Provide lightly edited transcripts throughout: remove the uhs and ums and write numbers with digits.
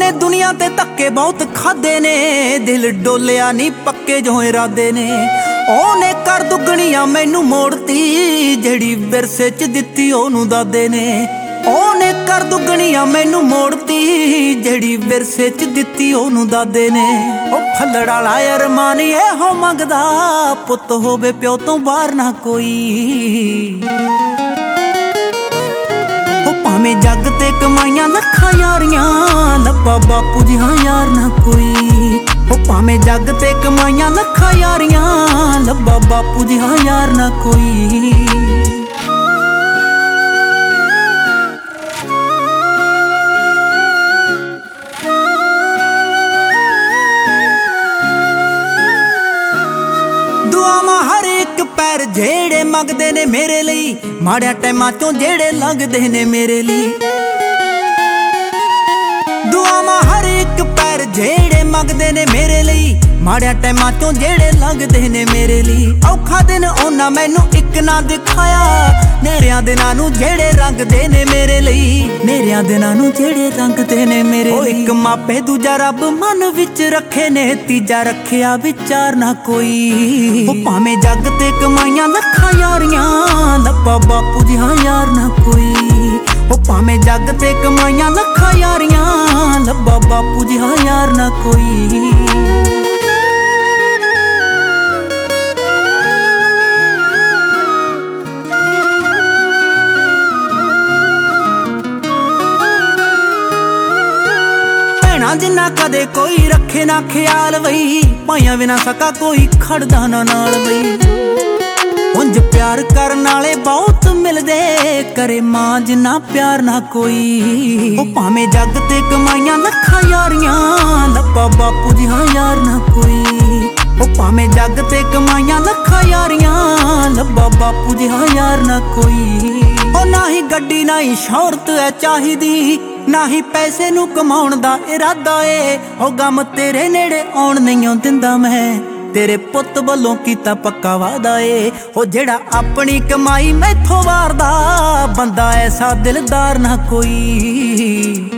ਉਹਨੇ ਦੁਨੀਆ ਤੇ ਧੱਕੇ ਬਹੁਤ ਖਾਦੇ ਨੇ, ਦਿਲ ਡੋਲਿਆ ਨਹੀਂ ਪੱਕੇ ਜੋ ਇਰਾਦੇ ਨੇ। ਉਹਨੇ ਕਰ ਦੁੱਗਣੀਆਂ ਮੈਨੂੰ ਮੋੜਤੀ, ਜਿਹੜੀ ਵਿਰਸੇ ਚ ਦਿੱਤੀ ਉਹਨੂੰ ਦਾਦੇ ਨੇ। ਉਹਨੇ ਕਰ ਦੁੱਗਣੀਆਂ ਮੈਨੂੰ ਮੋੜਤੀ, ਜਿਹੜੀ ਵਿਰਸੇ ਚ ਦਿੱਤੀ ਉਹਨੂੰ ਦਾਦੇ ਨੇ। ਉਹ ਫੱਲੜ ਵਾਲਾ ਅਰਮਾਨ ਇਹੋ ਮੰਗਦਾ, ਪੁੱਤ ਹੋਵੇ ਪਿਓ ਤੋਂ ਬਾਹਰ ਨਾ ਕੋਈ। ਭਾਵੇਂ ਜੱਗ ਤੇ ਕਮਾਈਆਂ ਲੱਖਾਂ ਯਾਰੀਆਂ, ਲੱਭਾ ਬਾਪੂ ਜਿਹਾ ਯਾਰ ਨਾ ਕੋਈ। ਉਹ ਭਾਵੇਂ ਜੱਗ ਤੇ ਕਮਾਈਆਂ ਲੱਖਾਂ ਯਾਰੀਆਂ, ਲੱਭਾ ਬਾਪੂ ਜਿਹਾ ਯਾਰ ਨਾ ਕੋਈ। ਦੁਆਵਾਂ ਹਰ ਇੱਕ ਪੈਰ ਜਿਹੜੇ ਮੰਗਦੇ ਨੇ ਮੇਰੇ ਲਈ, ਮਾੜਿਆਂ ਟਾਈਮਾਂ ਚੋਂ ਜਿਹੜੇ ਲੰਘਦੇ ਨੇ ਮੇਰੇ ਲਈ। ਦੁਆਵਾਂ ਹਰ ਇੱਕ ਪੈਰ ਜਿਹੜੇ ਮੰਗਦੇ ਨੇ ਮੇਰੇ ਲਈ, ਮਾੜਿਆਂ ਟਾਈਮਾਂ ਚੋਂ ਜਿਹੜੇ ਲੰਘਦੇ ਨੇ ਮੇਰੇ ਲਈ। ਔਖਾ ਦਿਨ ਉਹਨਾਂ ਮੈਨੂੰ ਇੱਕ ਨਾ ਦਿਖਾਇਆ, ਨੇਰਿਆਂ ਦਿਨਾਂ ਨੂੰ ਜਿਹੜੇ ਰੰਗਦੇ ਨੇ ਮੇਰੇ ਲਈ। ਨੇਰਿਆਂ ਦਿਨਾਂ ਨੂੰ ਜਿਹੜੇ ਰੰਗਦੇ ਨੇ ਮੇਰੇ ਲਈ। ਉਹ ਇੱਕ ਮਾਪੇ ਦੂਜਾ ਰੱਬ ਮਨ ਵਿੱਚ ਰੱਖੇ ਨੇ, ਤੀਜਾ ਰੱਖਿਆ ਵਿਚਾਰ ਨਾ ਕੋਈ। ਉਹ ਭਾਵੇਂ ਜੱਗ ਤੇ ਕਮਾਈਆਂ ਲੱਖਾਂ ਯਾਰੀਆਂ, ਲੱਭਾ ਬਾਪੂ ਜਿਹਾ ਯਾਰ ਨਾ ਕੋਈ। ਉਹ ਭਾਵੇਂ ਜੱਗ ਤੇ ਕਮਾਈਆਂ ਲੱਖਾਂ ਯਾਰੀਆਂ, ਲੱਭਾ ਬਾਪੂ ਜਿਹਾ ਯਾਰ ਨਾ ਕੋਈ। ਜਿੰਨਾ ਕਦੇ ਕੋਈ ਰੱਖੇ ਨਾ ਖਿਆਲ ਬਈ, ਭਾਈਆਂ ਬਿਨਾ ਸਕਾ ਕੋਈ ਖੜਦਾ ਨਾ ਨਾਲ ਬਈ। ਉਂਝ ਪਿਆਰ ਕਰਨ ਵਾਲੇ ਬਹੁਤ ਮਿਲਦੇ, ਕਰੇ ਮਾਂ ਜਿੰਨਾ ਪਿਆਰ ਨਾ ਕੋਈ। ਉਹ ਭਾਵੇਂ ਜੱਗ ਤੇ ਕਮਾਈਆਂ ਲੱਖਾਂ ਯਾਰੀਆਂ, ਲੱਭਾ ਬਾਪੂ ਜਿਹਾ ਯਾਰ ਨਾ ਕੋਈ। ਉਹ ਭਾਵੇਂ ਜੱਗ ਤੇ ਕਮਾਈਆਂ ਲੱਖਾਂ ਯਾਰੀਆਂ, ਲੱਭਾ ਬਾਪੂ ਜਿਹਾ ਯਾਰ ਨਾ ਕੋਈ। ਉਹ ਨਾ ਹੀ ਗੱਡੀ ਨਾ ਹੀ ਸ਼ੌਹਰਤ ਐ ਚਾਹੀਦੀ, ਨਾ ਹੀ ਪੈਸੇ ਨੂੰ ਕਮਾਉਣ ਦਾ ਇਰਾਦਾ ਏ। ਉਹ ਗਮ ਤੇਰੇ ਨੇੜੇ ਆਉਣ ਨਹੀਂ ਦਿੰਦਾ ਮੈਂ, ਤੇਰੇ ਪੁੱਤ ਵੱਲੋਂ ਕੀਤਾ ਪੱਕਾ ਵਾਦਾ ਏ। ਉਹ ਜਿਹੜਾ ਆਪਣੀ ਕਮਾਈ ਮੈਥੋਂ ਵਾਰਦਾ, ਬੰਦਾ ਐਸਾ ਦਿਲਦਾਰ ਨਾ ਕੋਈ।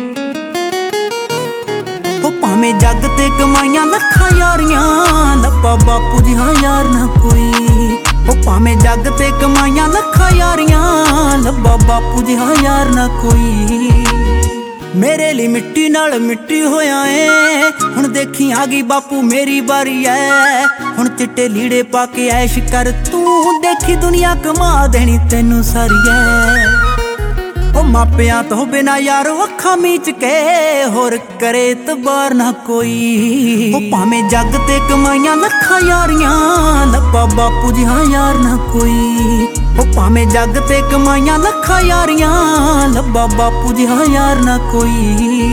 ਉਹ ਭਾਵੇਂ ਜੱਗ ਤੇ ਕਮਾਈਆਂ ਲੱਖਾਂ ਯਾਰੀਆਂ, ਲੱਭਾ ਬਾਪੂ ਜਿਹਾ ਯਾਰ ਨਾ ਕੋਈ। ਉਹ ਭਾਵੇਂ ਜੱਗ ਤੇ ਕਮਾਈਆਂ ਲੱਖਾਂ ਯਾਰੀਆਂ, ਲੱਭਾ ਬਾਪੂ ਜਿਹਾ ਯਾਰ ਨਾ ਕੋਈ। ਮੇਰੇ ਲਈ ਮਿੱਟੀ ਨਾਲ ਮਿੱਟੀ ਹੋਇਆ ਏ, ਹੁਣ ਦੇਖੀ ਆ ਗਈ ਬਾਪੂ ਮੇਰੀ ਵਾਰੀ ਐ। ਹੁਣ ਚਿੱਟੇ ਲੀੜੇ ਪਾ ਕੇ ਐਸ਼ ਕਰ ਤੂੰ, ਦੇਖੀ ਦੁਨੀਆ ਕਮਾ ਦੇਣੀ ਤੈਨੂੰ ਸਾਰੀ ਐ। ਉਹ ਮਾਪਿਆਂ ਤੋਂ ਬਿਨਾ ਯਾਰ ਅੱਖਾਂ ਮੀਚ ਕੇ, ਹੋਰ ਕਰੇ ਇਤਬਾਰ ਨਾ ਕੋਈ। ਉਹ ਭਾਵੇਂ ਜੱਗ ਤੇ ਕਮਾਈਆਂ ਲੱਖਾਂ ਯਾਰੀਆਂ, ਲੱਭਾ ਬਾਪੂ ਜਿਹਾ ਯਾਰ ਨਾ ਕੋਈ। ਉਹ ਭਾਵੇਂ ਜੱਗ ਤੇ ਕਮਾਈਆਂ ਲੱਖਾਂ ਯਾਰੀਆਂ, ਲੱਭਾ ਬਾਪੂ ਜਿਹਾ ਯਾਰ ਨਾ ਕੋਈ।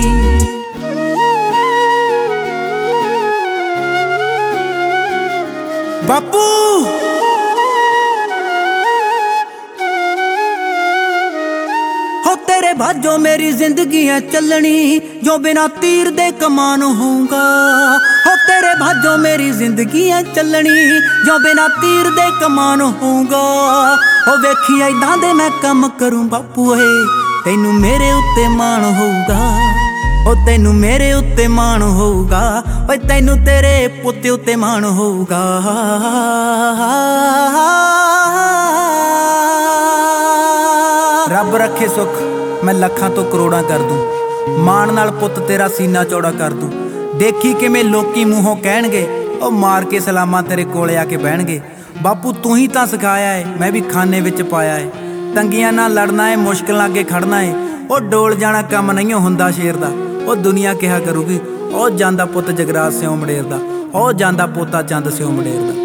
ਬਾਪੂ ਹੋ ਤੇਰੇ ਬਾਝੋਂ ਮੇਰੀ ਜ਼ਿੰਦਗੀ ਹੈ ਚੱਲਣੀ, ਜੋ ਬਿਨਾ ਤੀਰ ਦੇ ਕਮਾਨ ਹੋਊਗਾ। ਹੋ ਤੇਰੇ ਬਾਝੋਂ ਮੇਰੀ ਜ਼ਿੰਦਗੀ ਹੈ ਚੱਲਣੀ, ਜੋ ਬਿਨਾ ਤੀਰ ਦੇ ਕਮਾਨ ਹੋਊਗਾ। ਉਹ ਵੇਖੀ ਏਦਾਂ ਦੇ ਮੈਂ ਕੰਮ ਕਰੂੰ ਬਾਪੂ ਏ, ਤੈਨੂੰ ਮੇਰੇ ਉੱਤੇ ਮਾਣ ਹੋਊਗਾ। ਉਹ ਤੈਨੂੰ ਮੇਰੇ ਉੱਤੇ ਮਾਣ ਹੋਊਗਾ, ਓਏ ਤੈਨੂੰ ਤੇਰੇ ਪੁੱਤ ਉੱਤੇ ਮਾਣ ਹੋਊਗਾ। ਰੱਬ ਰੱਖੇ ਸੁੱਖ ਮੈਂ ਲੱਖਾਂ ਤੋਂ ਕਰੋੜਾਂ ਕਰ ਦੂੰ, ਮਾਣ ਨਾਲ ਪੁੱਤ ਤੇਰਾ ਸੀਨਾ ਚੌੜਾ ਕਰ ਦੂੰ। ਦੇਖੀ ਕਿਵੇਂ ਲੋਕੀ ਮੂੰਹੋਂ ਕਹਿਣਗੇ, ਉਹ ਮਾਰ ਕੇ ਸਲਾਮਾਂ ਤੇਰੇ ਕੋਲੇ ਆ ਕੇ ਬਹਿਣਗੇ। ਬਾਪੂ ਤੂੰ ਹੀ ਤਾਂ ਸਿਖਾਇਆ ਏ, ਮੈਂ ਵੀ ਖਾਨੇ ਵਿੱਚ ਪਾਇਆ ਏ। ਤੰਗੀਆਂ ਨਾਲ ਲੜਨਾ ਏ, ਮੁਸ਼ਕਿਲਾਂ ਅੱਗੇ ਖੜਨਾ ਏ। ਉਹ ਡੋਲ ਜਾਣਾ ਕੰਮ ਨਹੀਂ ਹੁੰਦਾ ਸ਼ੇਰ ਦਾ, ਉਹ ਦੁਨੀਆ ਕਿਹਾ ਕਰੂਗੀ ਉਹ ਜਾਂਦਾ ਪੁੱਤ ਜਗਰਾਜ ਸਿਉਂ ਮੰਡੇਰ ਦਾ, ਉਹ ਜਾਂਦਾ ਪੋਤਾ ਚੰਦ ਸਿਉਂ ਮੰਡੇਰ ਦਾ।